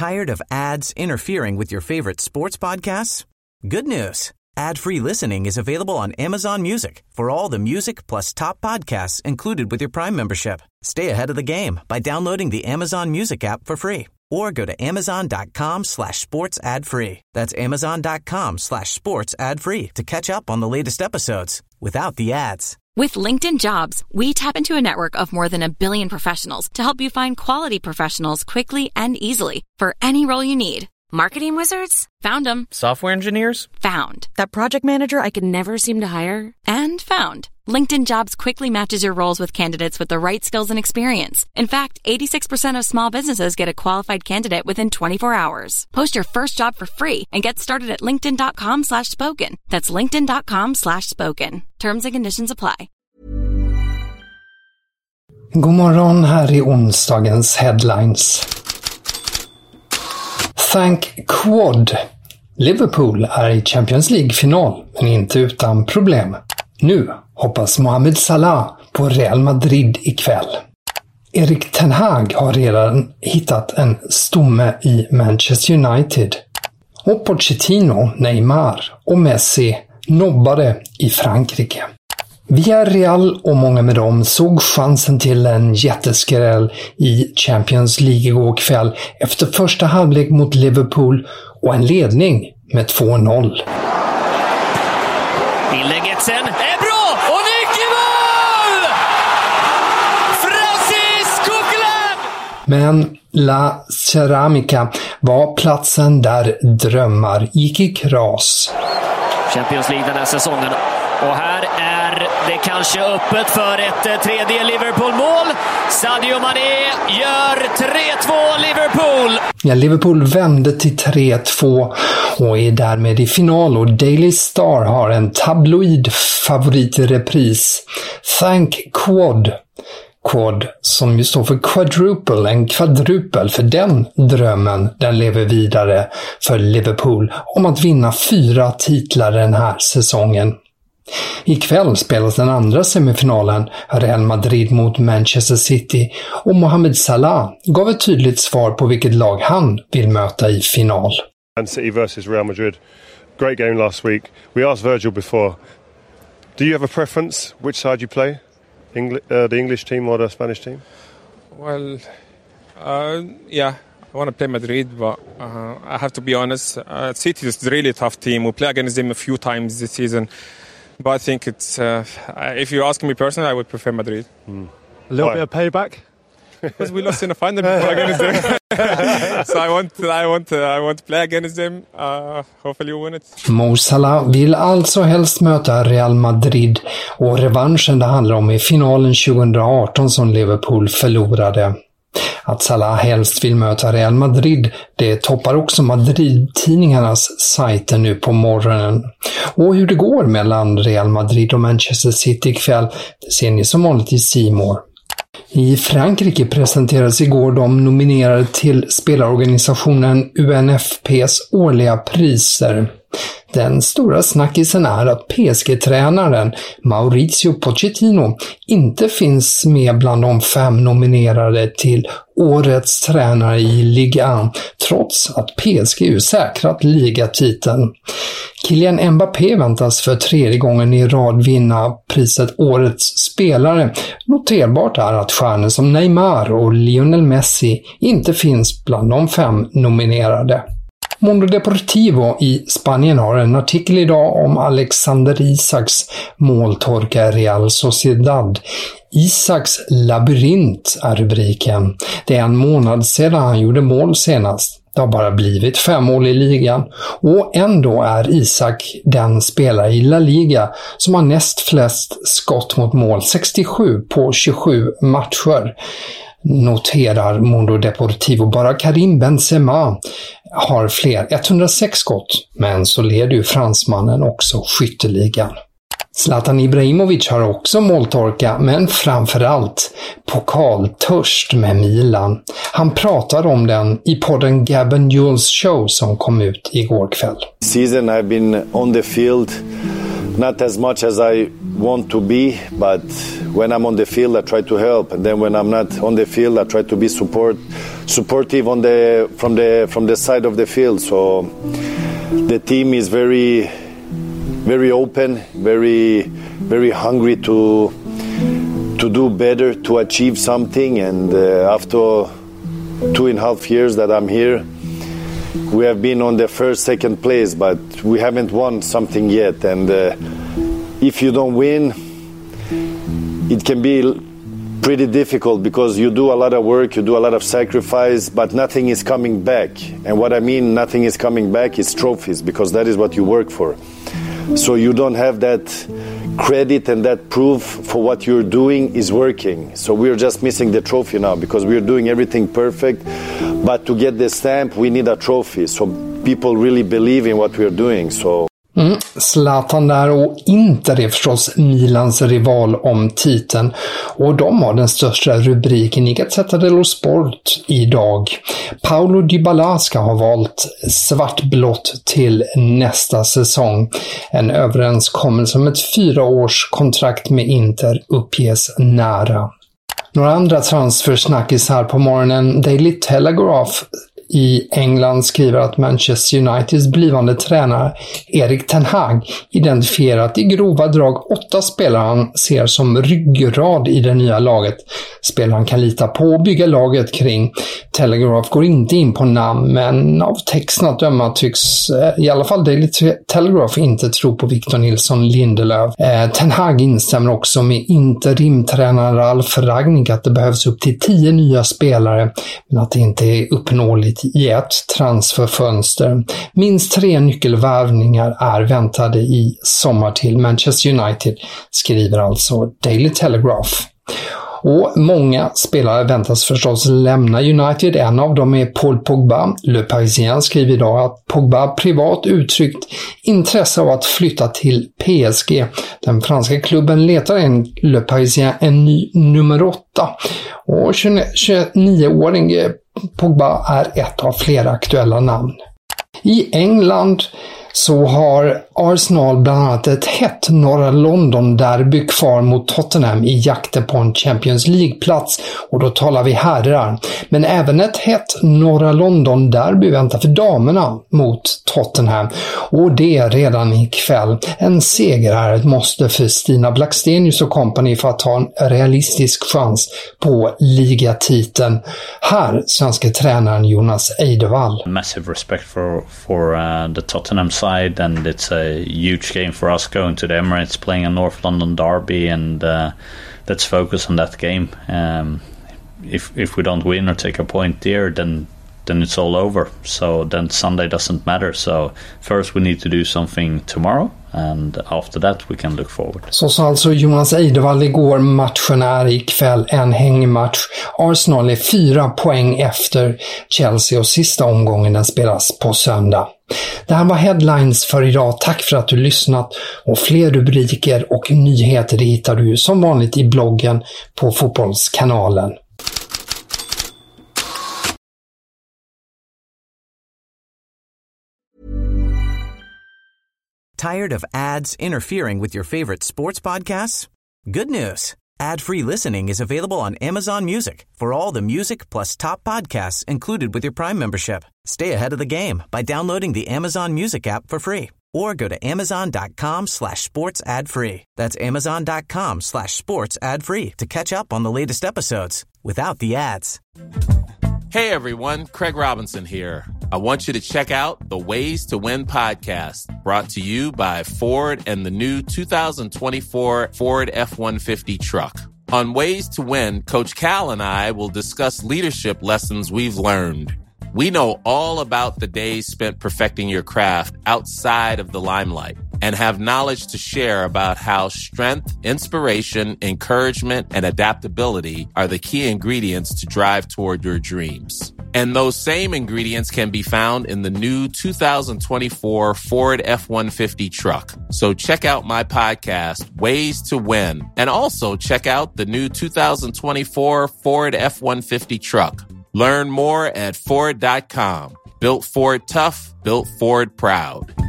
Tired of ads interfering with your favorite sports podcasts? Good news. Ad-free listening is available on Amazon Music for all the music plus top podcasts included with your Prime membership. Stay ahead of the game by downloading the Amazon Music app for free or go to amazon.com/sports ad free. That's amazon.com/sports ad free to catch up on the latest episodes without the ads. With LinkedIn Jobs, we tap into a network of more than 1 billion professionals to help you find quality professionals quickly and easily for any role you need. Marketing wizards? Found them. Software engineers? Found. That project manager I could never seem to hire? And found. LinkedIn Jobs quickly matches your roles with candidates with the right skills and experience. In fact, 86% of small businesses get a qualified candidate within 24 hours. Post your first job for free and get started at linkedin.com/spoken. That's linkedin.com/spoken. Terms and conditions apply. God morgon, här är onsdagens headlines. Thank Quad. Liverpool är i Champions League-final, men inte utan problem. Nu hoppas Mohamed Salah på Real Madrid ikväll. Erik Ten Hag har redan hittat en stomme i Manchester United. Och Pochettino, Neymar och Messi nobbade i Frankrike. Villarreal och många med dem såg chansen till en jätteskräll i Champions League igår kväll efter första halvlek mot Liverpool och en ledning med 2-0. Inlägget sen är bra och mycket mål! Francis Coquelin! Men La Ceramica var platsen där drömmar gick i kras. Champions League den här säsongen. Och här är det kanske öppet för ett tredje Liverpool-mål. Sadio Mané gör 3-2 Liverpool. Ja, Liverpool vände till 3-2 och är därmed i final, och Daily Star har en tabloid favorit i repris. Thank Quad. Quad som ju står för quadruple, en kvadrupel, för den drömmen den lever vidare för Liverpool om att vinna 4 titlar den här säsongen. Ikväll spelas den andra semifinalen, Real Madrid mot Manchester City, och Mohamed Salah gav ett tydligt svar på vilket lag han vill möta i final. Man City versus Real Madrid. Great game last week. We asked Virgil before, do you have a preference which side you play? The English team or the Spanish team? Well, yeah, I want to play Madrid, but I have to be honest. City is a really tough team. We play against them a few times this season. But I think it's, if you're asking me personally, I would prefer Madrid. A little bit of payback? Because we lost in the final before against them. So I want to play against them. Hopefully we win it. Mo Salah vill alltså helst möta Real Madrid, och revanschen det handlar om i finalen 2018 som Liverpool förlorade. Att Salah helst vill möta Real Madrid, det toppar också Madrid-tidningarnas sajter nu på morgonen. Och hur det går mellan Real Madrid och Manchester City ikväll, det ser ni som vanligt i C More. I Frankrike presenterades igår de nominerade till spelarorganisationen UNFP:s årliga priser. Den stora snackisen är att PSG-tränaren Mauricio Pochettino inte finns med bland de 5 nominerade till årets tränare i Ligue 1, trots att PSG säkrat ligatiteln. Kylian Mbappé väntas för 3:e gången i rad vinna priset Årets spelare. Noterbart är att stjärnor som Neymar och Lionel Messi inte finns bland de 5 nominerade. Mundo Deportivo i Spanien har en artikel idag om Alexander Isaks måltorka Real Sociedad. Isaks labyrint är rubriken. Det är en månad sedan han gjorde mål senast. Det har bara blivit 5 mål i ligan, och ändå är Isak den spelare i La Liga som har näst flest skott mot mål, 67 på 27 matcher. Noterar Mundo Deportivo. Bara Karim Benzema har fler, 106 skott, men så leder ju fransmannen också skytteligan. Zlatan Ibrahimovic har också måltorka, men framförallt pokaltörst med Milan. Han pratar om den i podden Gab & Jules Show som kom ut igår kväll. Season I've been on the field not as much as I want to be, but when I'm on the field, I try to help, and then when I'm not on the field, I try to be supportive from the side of the field. So the team is very, very open, very, very hungry to do better, to achieve something, and after 2.5 years that I'm here, we have been on the second place, but we haven't won something yet. And if you don't win, it can be pretty difficult because you do a lot of work, you do a lot of sacrifice, but nothing is coming back. And what I mean nothing is coming back is trophies, because that is what you work for. So you don't have that credit and that proof for what you're doing is working. So we're just missing the trophy now because we're doing everything perfect. But to get the stamp, we need a trophy. So people really believe in what we're doing. So Zlatan där, och Inter är förstås Milans rival om titeln, och de har den största rubriken i Gazzetta dello Sport idag. Paulo Dybala ska ha valt svartblått till nästa säsong. En överenskommelse om ett 4-årskontrakt med Inter uppges nära. Några andra transfersnackis här på morgonen. Daily Telegraph i England skriver att Manchester Uniteds blivande tränare Erik Ten Hag identifierat i grova drag 8 spelare han ser som ryggrad i det nya laget. Spelaren kan lita på och bygga laget kring. Telegraph går inte in på namn, men av texten att döma tycks i alla fall Daily Telegraph inte tro på Victor Nilsson Lindelöf. Ten Hag instämmer också med interimtränaren Ralf Rangnick att det behövs upp till 10 nya spelare, men att det inte är uppnåeligt i ett transferfönster. Minst 3 nyckelvärvningar är väntade i sommar till Manchester United, skriver alltså Daily Telegraph. Och många spelare väntas förstås lämna United. En av dem är Paul Pogba. Le Parisien skriver idag att Pogba privat uttryckt intresse av att flytta till PSG. Den franska klubben letar en Le Parisien en ny nummer 8. Och 29-åring Pogba är ett av flera aktuella namn. I England så har Arsenal bland annat ett hett norra London-derby kvar mot Tottenham i jakten på en Champions League-plats, och då talar vi herrar. Men även ett hett norra London-derby väntar för damerna mot Tottenham, och det är redan ikväll. En seger är ett måste för Stina Blackstenius och company för att ta en realistisk chans på ligatiteln. Här svenska tränaren Jonas Eidevall. Massive respect for the Tottenham side, and it's a huge game for us going to the Emirates, playing a North London derby, and let's focus on that game. If we don't win or take a point there, then it's all over. So then Sunday doesn't matter. So first we need to do something tomorrow, and after that we can look forward. Så sa alltså Jonas Eidevall igår. Matchen är ikväll en hängmatch. Arsenal är 4 poäng efter Chelsea och sista omgången den spelas på söndag. Det här var Headlines för idag. Tack för att du lyssnat, och fler rubriker och nyheter hittar du som vanligt i bloggen på Fotbollskanalen. Tired of ads interfering with your favorite sports podcasts? Good news. Ad-free listening is available on Amazon Music for all the music plus top podcasts included with your Prime membership. Stay ahead of the game by downloading the Amazon Music app for free, or go to amazon.com/sports ad free. That's amazon.com/sports ad free to catch up on the latest episodes without the ads. Hey everyone, Craig Robinson here. I want you to check out the Ways to Win podcast, brought to you by Ford and the new 2024 Ford F-150 truck. On Ways to Win, Coach Cal and I will discuss leadership lessons we've learned. We know all about the days spent perfecting your craft outside of the limelight, and have knowledge to share about how strength, inspiration, encouragement, and adaptability are the key ingredients to drive toward your dreams. And those same ingredients can be found in the new 2024 Ford F-150 truck. So check out my podcast, Ways to Win, and also check out the new 2024 Ford F-150 truck. Learn more at Ford.com. Built Ford tough, built Ford proud.